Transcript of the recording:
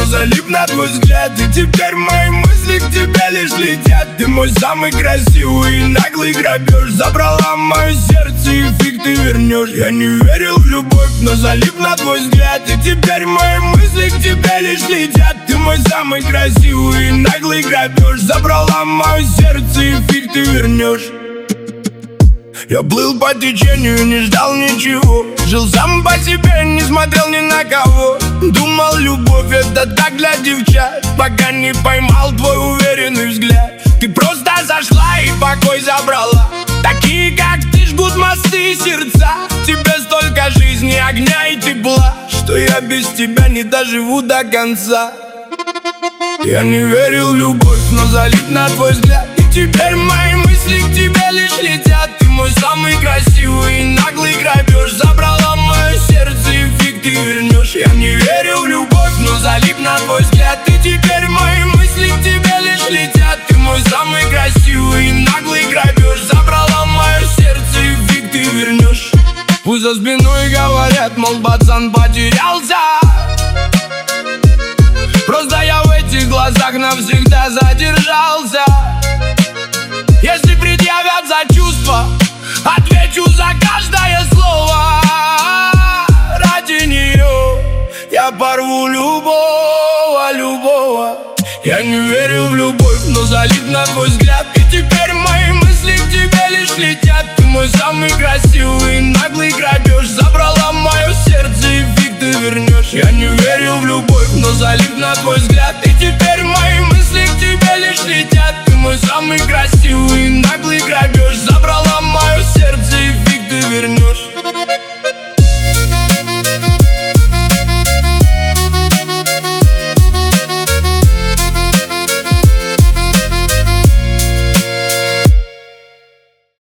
залип на твой взгляд. И теперь мои мысли к тебе лишь летят. Ты мой самый красивый и наглый грабеж. Забрала мое сердце и фиг ты вернешь. Я не верил в любовь, но залип на твой взгляд. И теперь мои мысли к тебе лишь летят. Ты мой самый красивый и наглый грабеж. Забрала мое сердце и фиг ты вернешь. Я плыл по течению, не ждал ничего. Жил сам по себе, не смотрел ни на кого. Думал, любовь это так для девчат, пока не поймал твой уверенный взгляд. Ты просто зашла и покой забрала. Такие, как ты, жгут мосты и сердца. В тебе столько жизни, огня и тепла, что я без тебя не доживу до конца. Я не верил в любовь, но залип на твой взгляд. И теперь мои мысли к тебе лишь летят. Ты мой самый красивый и наглый грабеж. Забрала мое сердце и фиг ты вернешь. Я не верил в любовь, но залип на твой взгляд. И теперь мои мысли к тебе лишь летят. Ты мой самый красивый и наглый грабеж. Забрала мое сердце и фиг ты вернешь. Пусть за спиной говорят, мол, пацан потерялся. Просто я в этих глазах навсегда задержался. Если предъявят за чувства, отвечу за каждое слово. Ради нее я порву любого. Я не верил в любовь, но залип на твой взгляд. И теперь мои мысли к тебе лишь летят. Ты мой самый красивый и наглый грабеж. Забрала мое сердце и фиг ты вернешь. Я не верил в любовь, но залип на твой взгляд. И теперь мои мысли к тебе лишь летят. Ты мой самый красивый и